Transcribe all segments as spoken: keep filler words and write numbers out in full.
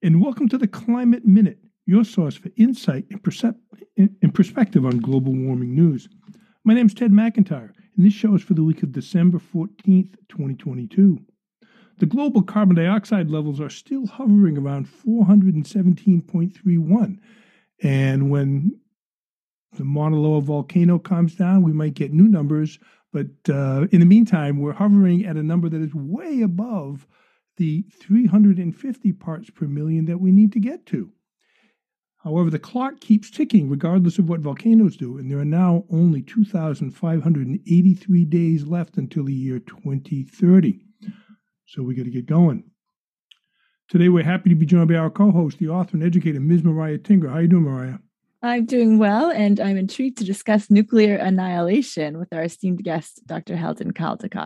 and welcome to the Climate Minute, your source for insight and, percep- and perspective on global warming news. My name is Ted McIntyre, and this show is for the week of December fourteenth, twenty twenty-two. The global carbon dioxide levels are still hovering around four hundred seventeen point three one, and when the Mauna Loa volcano calms down, we might get new numbers, but uh, in the meantime, we're hovering at a number that is way above the three hundred fifty parts per million that we need to get to. However, the clock keeps ticking regardless of what volcanoes do, and there are now only two thousand five hundred eighty-three days left until the year twenty thirty. So we got to get going. Today, we're happy to be joined by our co-host, the author and educator, Miz Mariah Tinger. How are you doing, Mariah? I'm doing well, and I'm intrigued to discuss nuclear annihilation with our esteemed guest, Doctor Heldon Caldicott.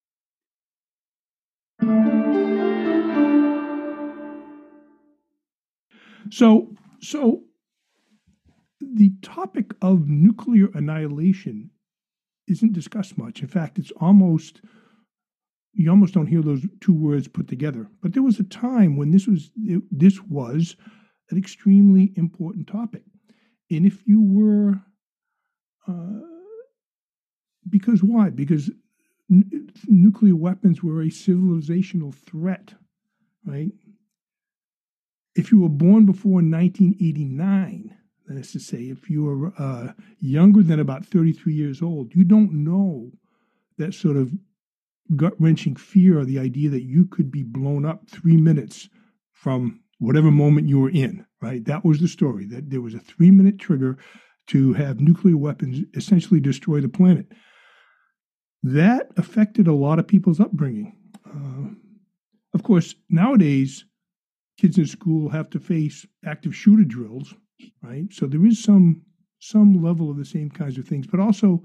So, so the topic of nuclear annihilation isn't discussed much. In fact, it's almost, you almost don't hear those two words put together. But there was a time when this was, it, this was an extremely important topic. And if you were, uh, because why? Because n- nuclear weapons were a civilizational threat, right? If you were born before nineteen eighty-nine, that is to say, if you were uh, younger than about thirty-three years old, you don't know that sort of gut-wrenching fear or the idea that you could be blown up three minutes from whatever moment you were in, right? That was the story, that there was a three-minute trigger to have nuclear weapons essentially destroy the planet. That affected a lot of people's upbringing. Uh, of course, nowadays, kids in school have to face active shooter drills, right? So there is some some level of the same kinds of things, but also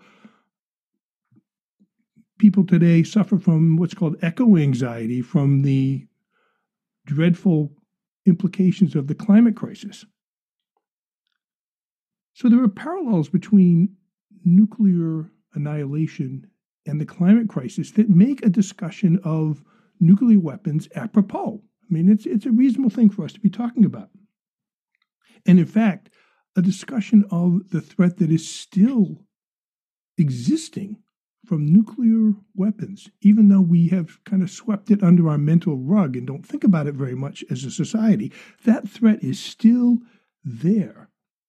people today suffer from what's called echo anxiety from the dreadful implications of the climate crisis. So there are parallels between nuclear annihilation and the climate crisis that make a discussion of nuclear weapons apropos. I mean, it's it's a reasonable thing for us to be talking about. And in fact, a discussion of the threat that is still existing from nuclear weapons, even though we have kind of swept it under our mental rug and don't think about it very much as a society, that threat is still there.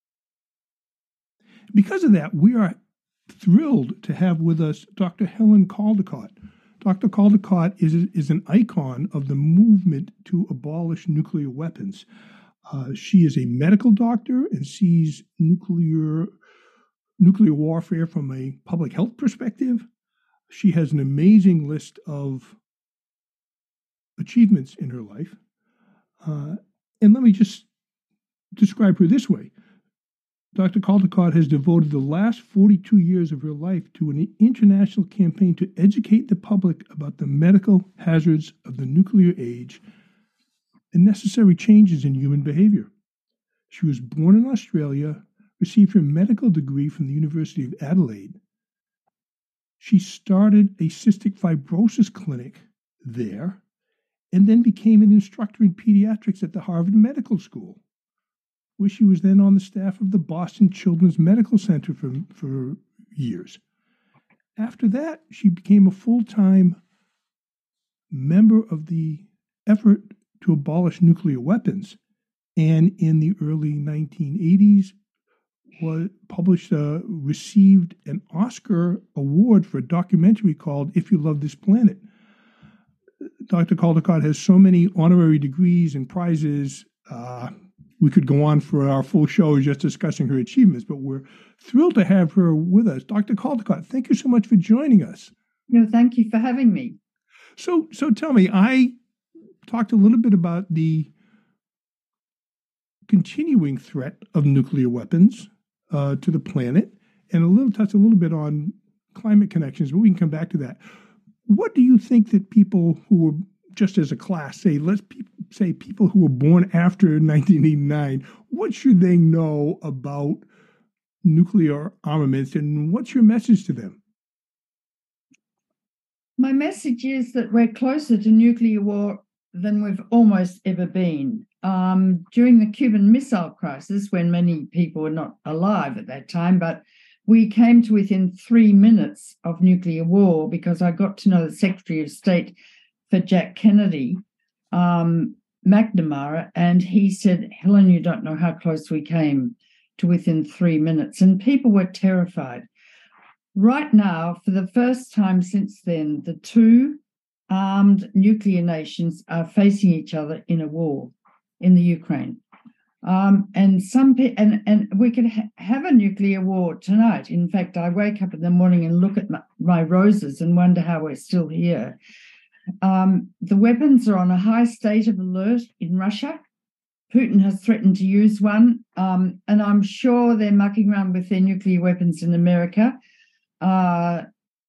Because of that, we are thrilled to have with us Doctor Helen Caldicott. Doctor Caldicott is, is an icon of the movement to abolish nuclear weapons. Uh, she is a medical doctor and sees nuclear nuclear warfare from a public health perspective. She has an amazing list of achievements in her life. Uh, and let me just describe her this way. Doctor Caldicott has devoted the last forty-two years of her life to an international campaign to educate the public about the medical hazards of the nuclear age and necessary changes in human behavior. She was born in Australia, received her medical degree from the University of Adelaide. She started a cystic fibrosis clinic there and then became an instructor in pediatrics at the Harvard Medical School, where she was then on the staff of the Boston Children's Medical Center for, for years. After that, she became a full-time member of the effort to abolish nuclear weapons, and in the early nineteen eighties, was published, uh, received an Oscar award for a documentary called If You Love This Planet. Doctor Caldicott has so many honorary degrees and prizes. Uh, we could go on for our full show just discussing her achievements, but we're thrilled to have her with us. Doctor Caldicott, thank you so much for joining us. No, thank you for having me. So, so tell me, I talked a little bit about the continuing threat of nuclear weapons uh, to the planet, and a little touch a little bit on climate connections, but we can come back to that. What do you think that people who were, just as a class, say, let's pe- say people who were born after nineteen eighty-nine, what should they know about nuclear armaments, and what's your message to them? My message is that we're closer to nuclear war than we've almost ever been. Um, during the Cuban Missile Crisis, when many people were not alive at that time, but we came to within three minutes of nuclear war because I got to know the Secretary of State for Jack Kennedy, um, McNamara, and he said, Helen, you don't know how close we came to within three minutes. And people were terrified. Right now, for the first time since then, the two armed nuclear nations are facing each other in a war in the Ukraine. Um, and some pe- and, and we could ha- have a nuclear war tonight. In fact, I wake up in the morning and look at my, my roses and wonder how we're still here. Um, the weapons are on a high state of alert in Russia. Putin has threatened to use one, um, and I'm sure they're mucking around with their nuclear weapons in America. Uh,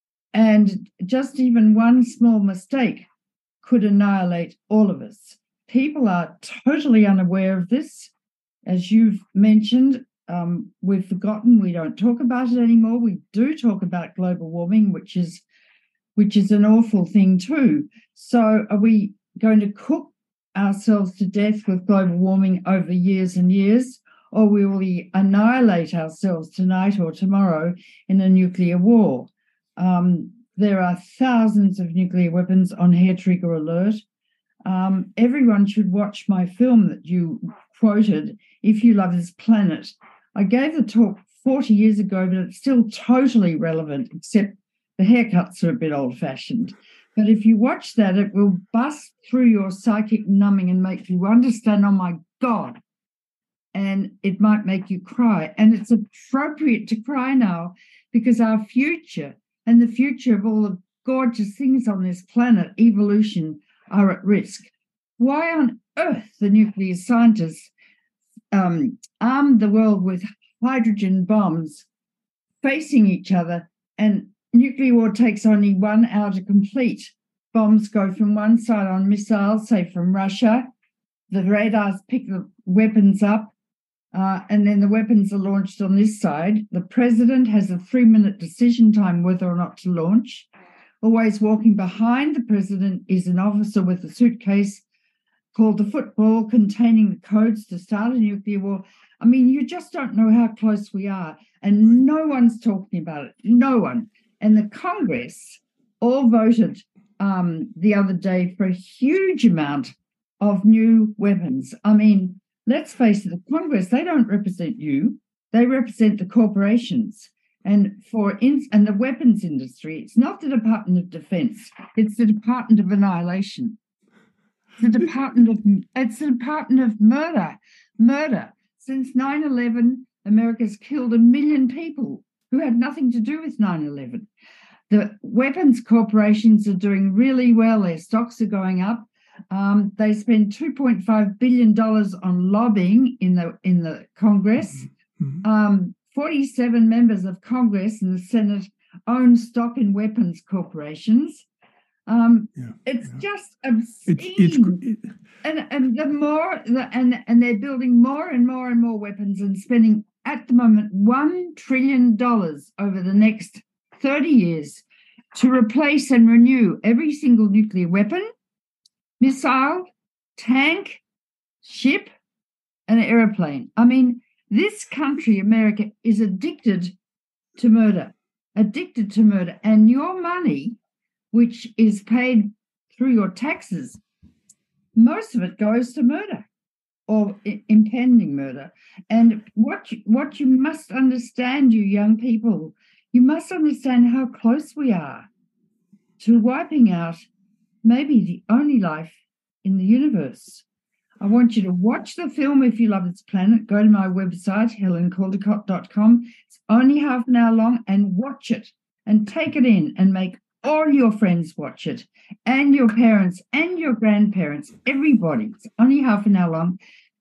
and just even one small mistake could annihilate all of us. People are totally unaware of this. As you've mentioned, um, we've forgotten, we don't talk about it anymore. We do talk about global warming, which is which is an awful thing too. So are we going to cook ourselves to death with global warming over years and years, or will we annihilate ourselves tonight or tomorrow in a nuclear war? Um, there are thousands of nuclear weapons on hair trigger alert. Um, everyone should watch my film that you quoted, If You Love This Planet. I gave the talk forty years ago, but it's still totally relevant, except the haircuts are a bit old-fashioned. But if you watch that, it will bust through your psychic numbing and make you understand, oh my God, and it might make you cry. And it's appropriate to cry now because our future and the future of all the gorgeous things on this planet, evolution, are at risk. Why on earth the nuclear scientists um, armed the world with hydrogen bombs facing each other, and nuclear war takes only one hour to complete. Bombs go from one side on missiles, say from Russia. The radars pick the weapons up, uh, and then the weapons are launched on this side. The president has a three-minute decision time whether or not to launch. Always walking behind the president is an officer with a suitcase called the football, containing the codes to start a nuclear war. I mean, you just don't know how close we are, and no one's talking about it. No one. And the Congress all voted um, the other day for a huge amount of new weapons. I mean, let's face it, the Congress, they don't represent you. They represent the corporations. And for in, and the weapons industry, it's not the Department of Defense, it's the Department of Annihilation. The Department of it's the Department of Murder. Murder. Since nine eleven, America's killed a million people who had nothing to do with nine eleven. The weapons corporations are doing really well. Their stocks are going up. Um, they spend two point five billion dollars on lobbying in the in the Congress. Mm-hmm. Um, forty-seven members of Congress and the Senate own stock in weapons corporations. Um, yeah, it's yeah. just obscene. It's, it's, it, and and the more the, and and they're building more and more and more weapons and spending at the moment one trillion dollars over the next thirty years to replace and renew every single nuclear weapon, missile, tank, ship, and airplane. I mean, this country, America, is addicted to murder, addicted to murder. And your money, which is paid through your taxes, most of it goes to murder or I- impending murder. And what you, what you must understand, you young people, you must understand how close we are to wiping out maybe the only life in the universe. I want you to watch the film If You Love This Planet. Go to my website, helen caldicott dot com. It's only half an hour long, and watch it and take it in and make all your friends watch it, and your parents and your grandparents, everybody. It's only half an hour long.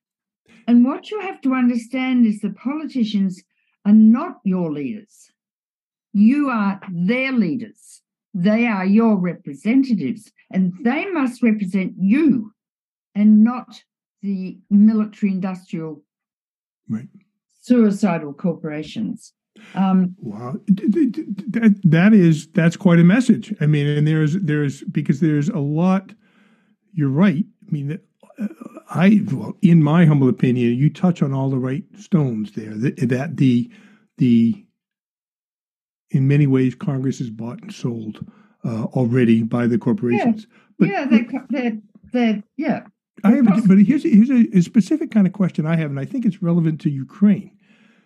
And what you have to understand is the politicians are not your leaders. You are their leaders. They are your representatives, and they must represent you and not the military-industrial right. suicidal corporations. Um, wow, that that is that's quite a message. I mean, and there's there's because there's a lot. You're right. I mean, uh, I well, in my humble opinion, you touch on all the right stones there. That, that the the in many ways Congress is bought and sold uh, already by the corporations. Yeah, but, yeah, they're, they're, they're yeah. I have, a, but here's a, here's a, a specific kind of question I have, and I think it's relevant to Ukraine.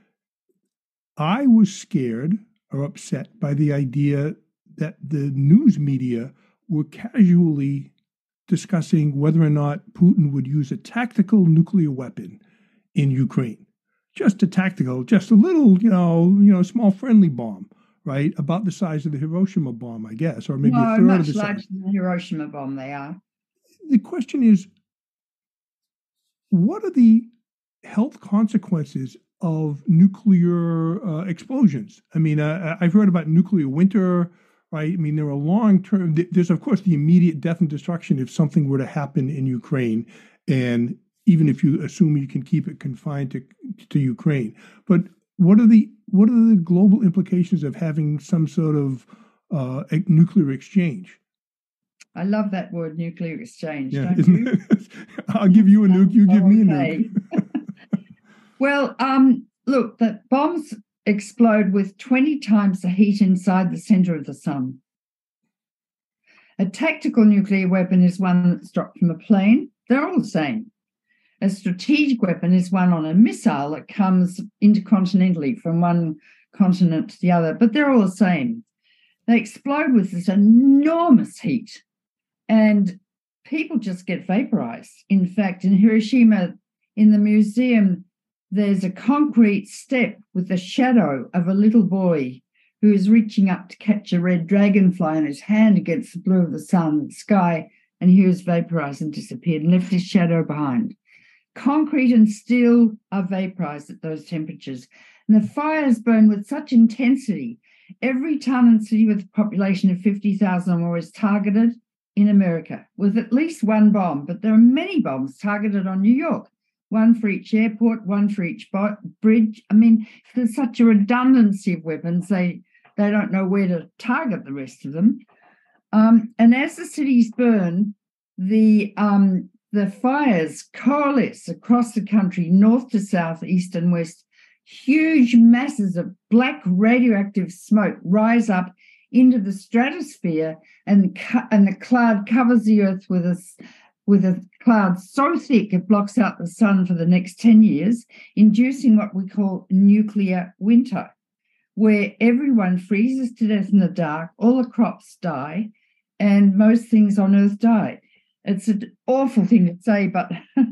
I was scared or upset by the idea that the news media were casually discussing whether or not Putin would use a tactical nuclear weapon in Ukraine. Just a tactical, just a little, you know, you know, small friendly bomb, right? About the size of the Hiroshima bomb, I guess, or maybe no, a third much of the size. larger than the Hiroshima bomb they are. The question is, what are the health consequences of nuclear uh, explosions? I mean, uh, I've heard about nuclear winter, right? I mean, there are long-term, there's of course the immediate death and destruction if something were to happen in Ukraine. And even if you assume you can keep it confined to, to Ukraine. But what are the, what are the global implications of having some sort of uh, nuclear exchange? I love that word, nuclear exchange. Yeah, don't you? it? I'll give you a nuke, you give me a nuke. Well, um, look, the bombs explode with twenty times the heat inside the center of the sun. A tactical nuclear weapon is one that's dropped from a plane. They're all the same. A strategic weapon is one on a missile that comes intercontinentally from one continent to the other, but they're all the same. They explode with this enormous heat, and people just get vaporized. In fact, in Hiroshima, in the museum, there's a concrete step with the shadow of a little boy who is reaching up to catch a red dragonfly in his hand against the blue of the sun, the sky, and he was vaporized and disappeared and left his shadow behind. Concrete and steel are vaporized at those temperatures, and the fires burn with such intensity. Every town and city with a population of fifty thousand or more is targeted in America with at least one bomb, but there are many bombs targeted on New York, one for each airport, one for each bo- bridge. I mean, there's such a redundancy of weapons, they, they don't know where to target the rest of them. Um, and as the cities burn, the um, the fires coalesce across the country, north to south, east and west. Huge masses of black radioactive smoke rise up into the stratosphere, and, and the cloud covers the earth with a, with a cloud so thick it blocks out the sun for the next ten years, inducing what we call nuclear winter, where everyone freezes to death in the dark, all the crops die, and most things on earth die. It's an awful thing to say, but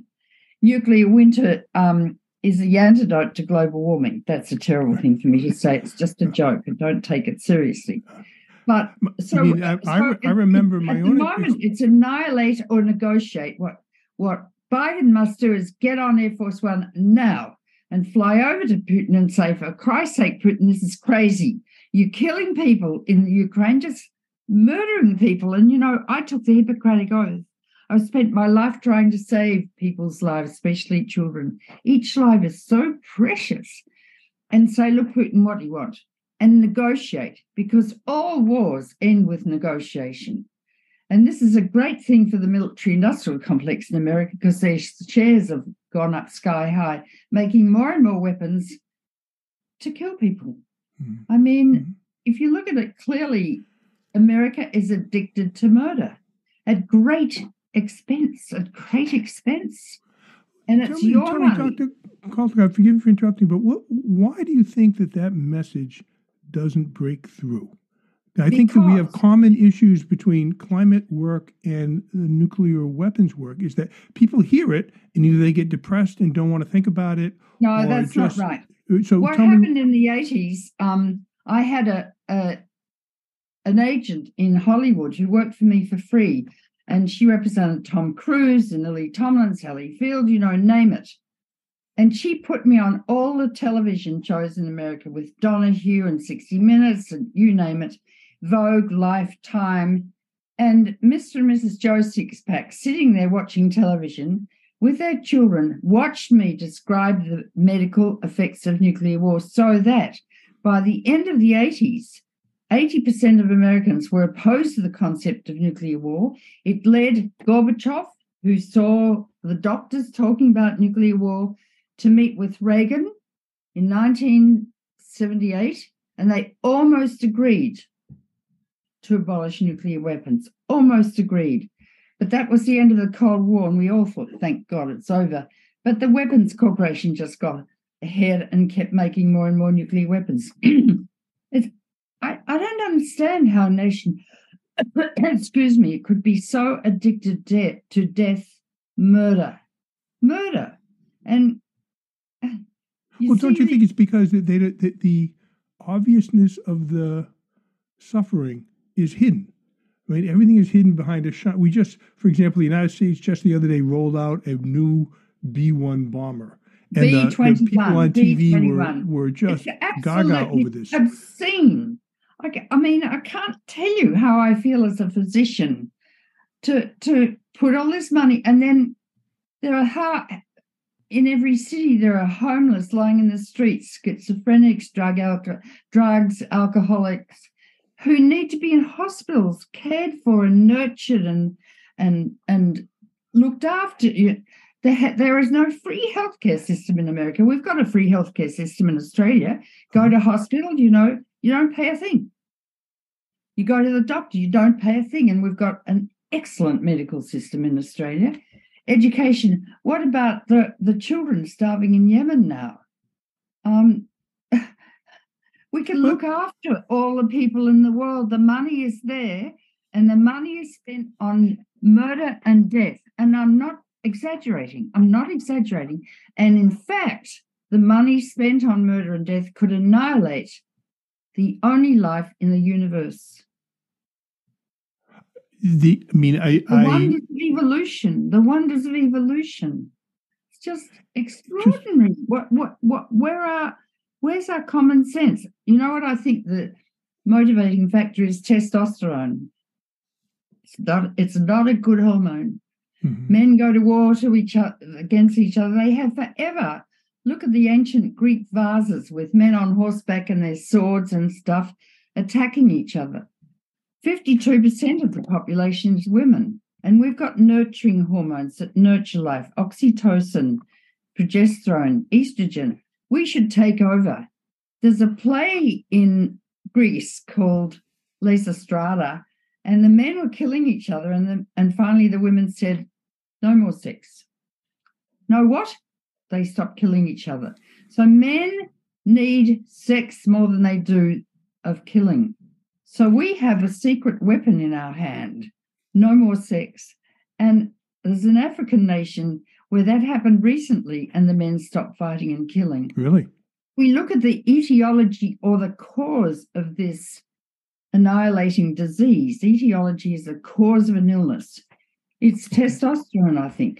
nuclear winter um, is the antidote to global warming. That's a terrible thing for me to say. It's just a joke, and don't take it seriously. But so, I, mean, I, so I, I remember it, my at own. the moment, it's annihilate or negotiate. What what Biden must do is get on Air Force One now and fly over to Putin and say, for Christ's sake, Putin, this is crazy. You're killing people in the Ukraine, just murdering people. And, you know, I took the Hippocratic Oath. I've spent my life trying to save people's lives, especially children. Each life is so precious. And say, look, Putin, what do you want? And negotiate, because all wars end with negotiation. And this is a great thing for the military-industrial complex in America, because their shares have gone up sky high, making more and more weapons to kill people. Mm-hmm. I mean, mm-hmm. if you look at it clearly, America is addicted to murder at great expense, at great expense. And it's me, your money. Doctor Caldicott, forgive me for interrupting, but what, why do you think that that message doesn't break through? I Because think that we have common issues between climate work and the nuclear weapons work, is that people hear it and either they get depressed and don't want to think about it. No, that's just, not right. So what tell happened me, in the eighties, um, I had a, a an agent in Hollywood who worked for me for free, and she represented Tom Cruise and Lily Tomlin, Sally Field, you know, name it. And she put me on all the television shows in America with Donahue and sixty minutes and you name it, Vogue, Lifetime, and Mister and Missus Joe Sixpack sitting there watching television with their children, watched me describe the medical effects of nuclear war, so that by the end of the eighties, eighty percent of Americans were opposed to the concept of nuclear war. It led Gorbachev, who saw the doctors talking about nuclear war to meet with Reagan in nineteen seventy-eight, and they almost agreed to abolish nuclear weapons, almost agreed. But that was the end of the Cold War, and we all thought, thank God it's over. But the Weapons Corporation just got ahead and kept making more and more nuclear weapons. it's, I, I don't understand how a nation, excuse me, could be so addicted de- to death, murder, murder. And you well, don't you the, think it's because they, they, the, the obviousness of the suffering is hidden? Right, everything is hidden behind a shot. We just, for example, the United States just the other day rolled out a new B one bomber, and the, the people on T V were, were just gaga over this. Obscene. I, I mean, I can't tell you how I feel as a physician to to put all this money, and then there are how in every city there are homeless lying in the streets, schizophrenics, drug alco- drugs, alcoholics, who need to be in hospitals, cared for and nurtured and and and looked after. There, ha- there is no free healthcare system in America. We've got a free healthcare system in Australia. Go to hospital, you know, you don't pay a thing. You go to the doctor, you don't pay a thing. And we've got an excellent medical system in Australia. Education. What about the, the children starving in Yemen now? Um, We can look after all the people in the world. The money is there, and the money is spent on murder and death. And I'm not exaggerating. I'm not exaggerating. And in fact, the money spent on murder and death could annihilate the only life in the universe. The, I mean, I, the I wonders of evolution. The wonders of evolution. It's just extraordinary. Just, what, what, what? Where are? Where's our common sense? You know what I think the motivating factor is? Testosterone. It's not, it's not a good hormone. Mm-hmm. Men go to war to each other, against each other. They have forever. Look at the ancient Greek vases with men on horseback and their swords and stuff attacking each other. fifty-two percent of the population is women. And we've got nurturing hormones that nurture life. Oxytocin, progesterone, estrogen. We should take over. There's a play in Greece called Lysistrata, and the men were killing each other, and the, and finally the women said, no more sex. No what? They stopped killing each other. So men need sex more than they do of killing. So we have a secret weapon in our hand, no more sex. And there's an African nation where that happened recently and the men stopped fighting and killing. Really? We look at the etiology or the cause of this annihilating disease. Etiology is the cause of an illness. It's testosterone, I think.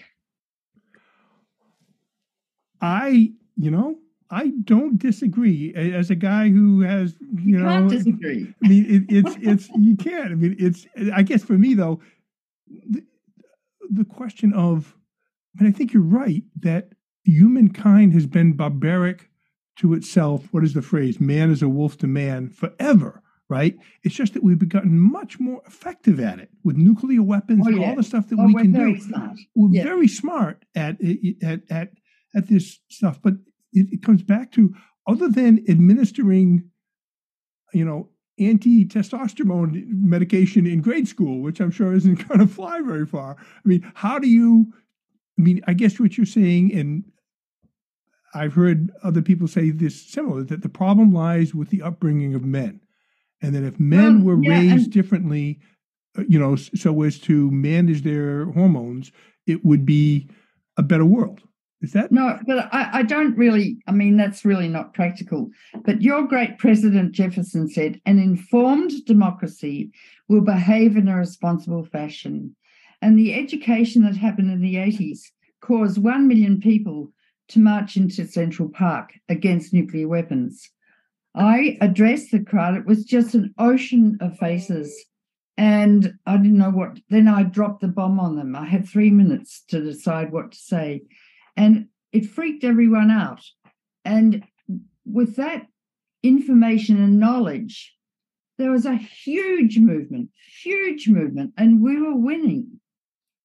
I, you know, I don't disagree. As a guy who has, you, you know, can't disagree. I mean, it, it's, it's, you can't. I mean, it's, I guess for me, though, the, the question of, and I think you're right, that humankind has been barbaric to itself. What is the phrase? Man is a wolf to man forever, right? It's just that we've gotten much more effective at it with nuclear weapons, oh, yeah. all the stuff that oh, we we're can very do. Smart. We're yeah. very smart at, at, at, at this stuff. But it, it comes back to, other than administering, you know, anti-testosterone medication in grade school, which I'm sure isn't going to fly very far. I mean, how do you, I mean, I guess what you're saying, and I've heard other people say this similar, that the problem lies with the upbringing of men. And that if men well, were yeah, raised and- differently, you know, so as to manage their hormones, it would be a better world. Is that? No, but I, I don't really, I mean, that's really not practical. But your great President Jefferson said, an informed democracy will behave in a responsible fashion. And the education that happened in the eighties caused one million people to march into Central Park against nuclear weapons. I addressed the crowd. It was just an ocean of faces. And I didn't know what, then I dropped the bomb on them. I had three minutes to decide what to say. And it freaked everyone out. And with that information and knowledge, there was a huge movement, huge movement, and we were winning.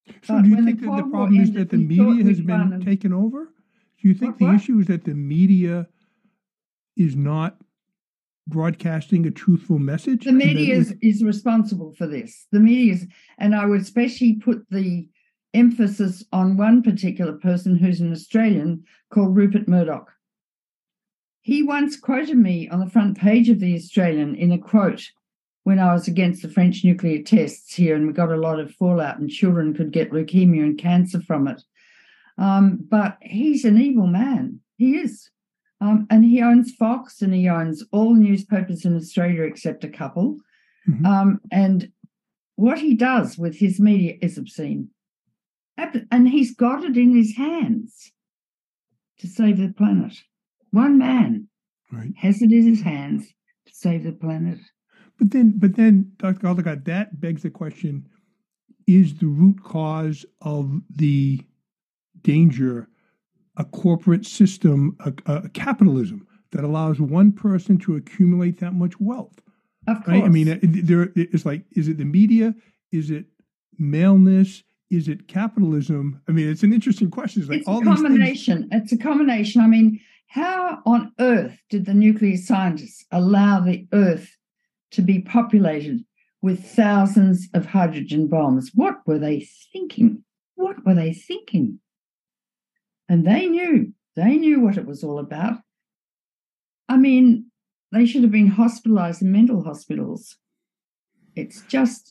So But do you when the think that the Cold War problem is ended, that the we thought media has we'd been won and- taken over? Do you think What- the what? issue is that the media is not broadcasting a truthful message? The and that media is, it- is responsible for this. The media is, and I would especially put the emphasis on one particular person who's an Australian called Rupert Murdoch. He once quoted me on the front page of the Australian in a quote when I was against the French nuclear tests here, and we got a lot of fallout, and children could get leukemia and cancer from it. Um, but he's an evil man. He is. Um, and he owns Fox, and he owns all newspapers in Australia except a couple. Mhm. Um, and what he does with his media is obscene. Ab- And he's got it in his hands to save the planet. One man Right. has it in his hands to save the planet. But then, but then, Doctor Caldicott, that begs the question: is the root cause of the danger a corporate system, a, a capitalism that allows one person to accumulate that much wealth? Of course. Right? I mean, it- there it's like: is it the media? Is it maleness? Is it capitalism? I mean, it's an interesting question. It's like it's all a these things. combination. It's a combination. I mean, how on earth did the nuclear scientists allow the Earth to be populated with thousands of hydrogen bombs? What were they thinking? What were they thinking? And they knew. They knew what it was all about. I mean, they should have been hospitalized in mental hospitals. It's just,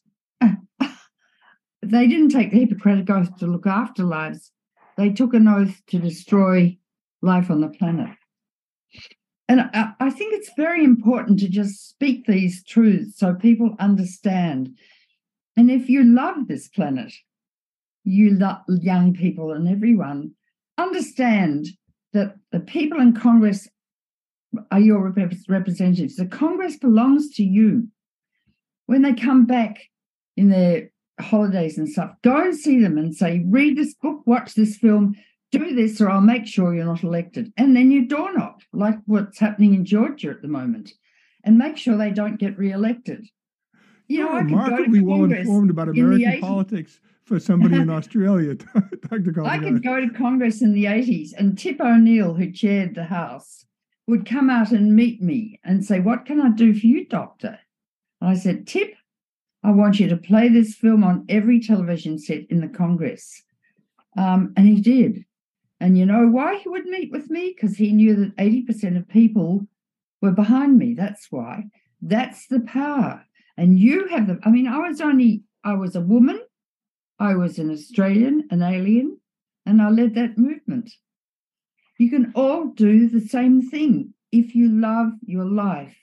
they didn't take the Hippocratic Oath to look after lives. They took an oath to destroy life on the planet. And I, I think it's very important to just speak these truths so people understand. And if you love this planet, you love young people and everyone, understand that the people in Congress are your rep- representatives. The Congress belongs to you. When they come back in their holidays and stuff, go and see them and say, read this book, watch this film, do this, or I'll make sure you're not elected. And then you door knock, like what's happening in Georgia at the moment, and make sure they don't get re-elected. You know, You're I could go to remarkably well Congress informed about in the American eighties. politics for somebody in Australia, Doctor Caldicott. I could go to Congress in the eighties, and Tip O'Neill, who chaired the House, would come out and meet me and say, what can I do for you, Doctor? And I said, Tip, I want you to play this film on every television set in the Congress. Um, and he did. And you know why he would meet with me? Because he knew that eighty percent of people were behind me. That's why. That's the power. And you have the, I mean, I was only, I was a woman, I was an Australian, an alien, and I led that movement. You can all do the same thing if you love your life.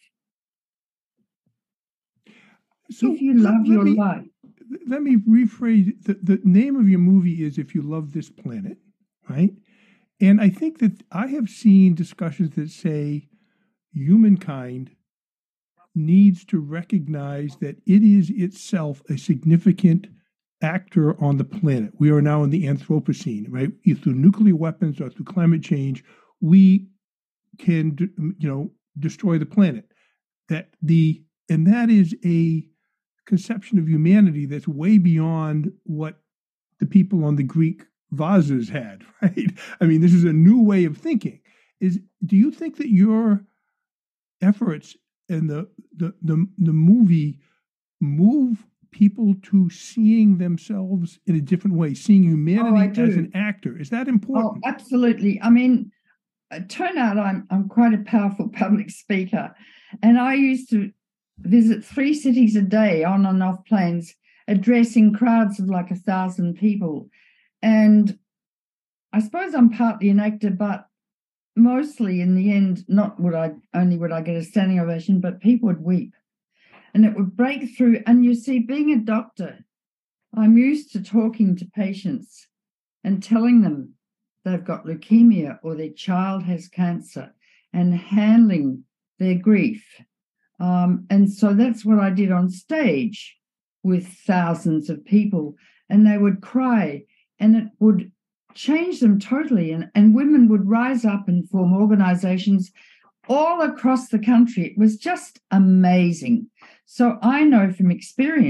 So if you let- love let your me- life. Let me rephrase. The, the name of your movie is If You Love This Planet, right? And I think that I have seen discussions that say humankind needs to recognize that it is itself a significant actor on the planet. We are now in the Anthropocene, right? Either through nuclear weapons or through climate change, we can, you know, destroy the planet. That the and that is a conception of humanity that's way beyond what the people on the Greek vases had, right? I mean, this is a new way of thinking. Is do you think that your efforts and the the the, the movie move people to seeing themselves in a different way, seeing humanity Oh, I as do. an actor? Is that Oh, important? absolutely. I mean, it turned out I'm I'm quite a powerful public speaker, and I used to visit three cities a day on and off planes, addressing crowds of like a thousand people. And I suppose I'm partly an actor, but mostly in the end, not would I only would I get a standing ovation, but people would weep, and it would break through. And you see, being a doctor, I'm used to talking to patients and telling them they've got leukemia or their child has cancer and handling their grief. Um, and so that's what I did on stage with thousands of people, and they would cry, and it would change them totally. And, and women would rise up and form organizations all across the country. It was just amazing. So I know from experience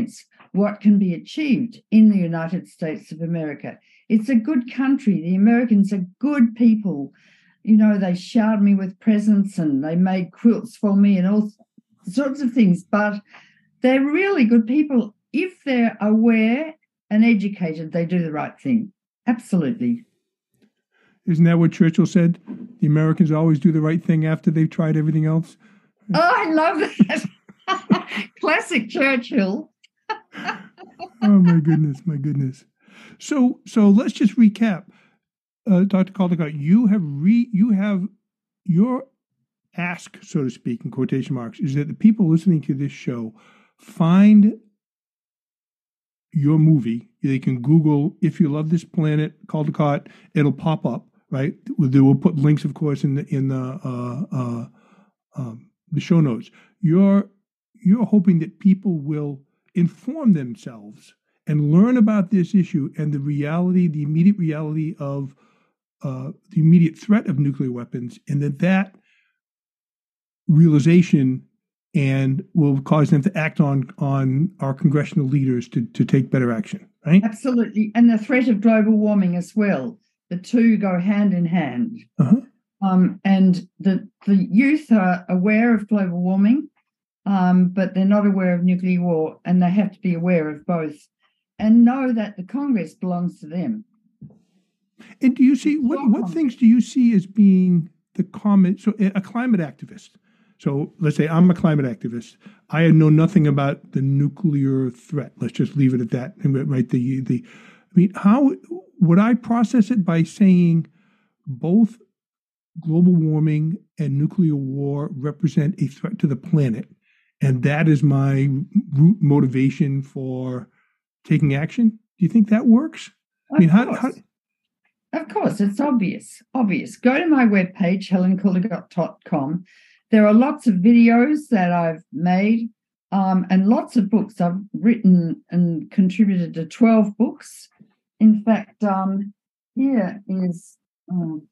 what can be achieved in the United States of America. It's a good country. The Americans are good people. You know, they showered me with presents and they made quilts for me and all sorts of things, but they're really good people. If they're aware and educated, they do the right thing. Absolutely. Isn't that what Churchill said? The Americans always do the right thing after they've tried everything else. Oh, I love that. Classic Churchill. Oh, my goodness, my goodness. So so let's just recap. Uh, Doctor Caldicott, you have re you have your ask, so to speak, in quotation marks, is that the people listening to this show find your movie. They can Google "If You Love This Planet" Caldicott. It'll pop up, right? They will put links, of course, in the in the uh, uh, um, the show notes. You're you're hoping that people will inform themselves and learn about this issue and the reality, the immediate reality of uh, the immediate threat of nuclear weapons, and that that realization and will cause them to act on on our congressional leaders to, to take better action, right? Absolutely. And the threat of global warming as well. The two go hand in hand. Uh-huh. Um, and the, the youth are aware of global warming, um, but they're not aware of nuclear war, and they have to be aware of both and know that the Congress belongs to them. And do you see, what, what things do you see as being the common, so a climate activist? So let's say I'm a climate activist. I know nothing about the nuclear threat. Let's just leave it at that. Right? The the, I mean, how would I process it by saying both global warming and nuclear war represent a threat to the planet, and that is my root motivation for taking action? Do you think that works? Of I mean, course. how, how? Of course, it's obvious. Obvious. Go to my webpage, helen caldicott dot com. There are lots of videos that I've made um, and lots of books. I've written and contributed to twelve books. In fact, um, here is, um,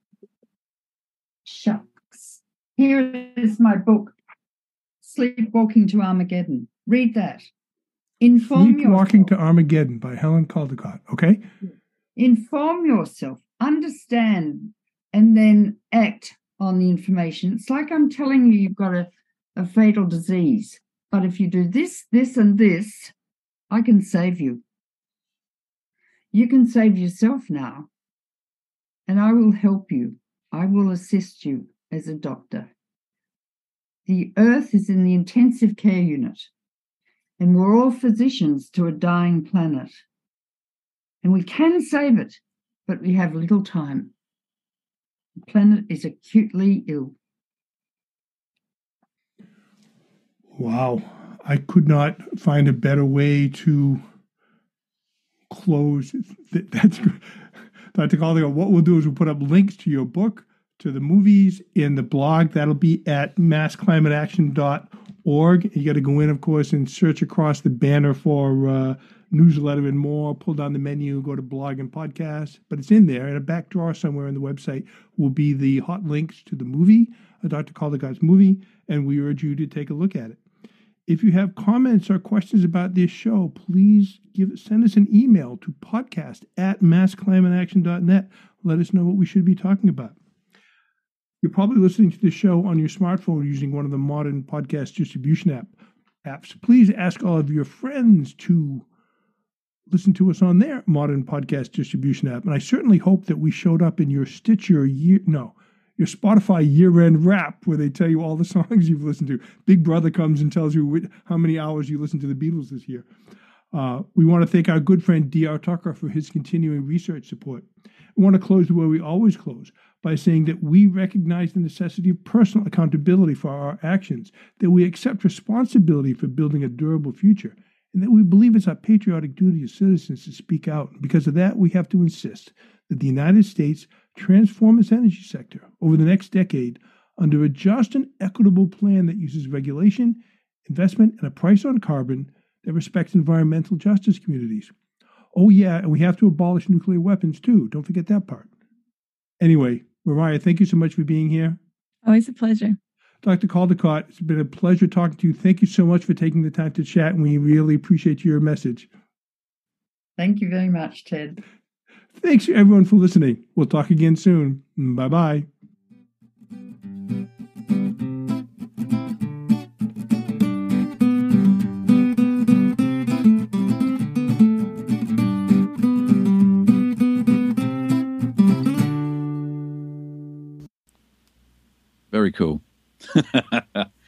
shucks. Here is my book, Sleepwalking to Armageddon. Read that. Inform Sleepwalking yourself. to Armageddon by Helen Caldicott. Okay. Inform yourself, understand, and then act on the information. It's like I'm telling you you've got a, a fatal disease, but if you do this, this, and this, I can save you. You can save yourself now, and I will help you. I will assist you as a doctor. The earth is in the intensive care unit, and we're all physicians to a dying planet. And we can save it, but we have little time. The planet is acutely ill. Wow. I could not find a better way to close. That's Doctor Caldicott. What we'll do is we'll put up links to your book, to the movies, in the blog. That'll be at mass climate action dot org. You got to go in, of course, and search across the banner for uh, newsletter and more. Pull down the menu, go to blog and podcast. But it's in there. In a back drawer somewhere on the website will be the hot links to the movie, uh, Doctor Caldicott's movie, and we urge you to take a look at it. If you have comments or questions about this show, please give send us an email to podcast at mass climate action dot net. Let us know what we should be talking about. You're probably listening to this show on your smartphone using one of the modern podcast distribution app apps. Please ask all of your friends to listen to us on their modern podcast distribution app. And I certainly hope that we showed up in your Stitcher year, no, your Spotify year-end wrap where they tell you all the songs you've listened to. Big Brother comes and tells you how many hours you listened to the Beatles this year. Uh, we want to thank our good friend D R Tucker for his continuing research support. We want to close the way we always close, by saying that we recognize the necessity of personal accountability for our actions, that we accept responsibility for building a durable future, and that we believe it's our patriotic duty as citizens to speak out. Because of that, we have to insist that the United States transform its energy sector over the next decade under a just and equitable plan that uses regulation, investment, and a price on carbon that respects environmental justice communities. Oh, yeah, and we have to abolish nuclear weapons, too. Don't forget that part. Anyway, Mariah, thank you so much for being here. Always a pleasure. Doctor Caldicott, it's been a pleasure talking to you. Thank you so much for taking the time to chat, and we really appreciate your message. Thank you very much, Ted. Thanks, everyone, for listening. We'll talk again soon. Bye-bye. Very cool.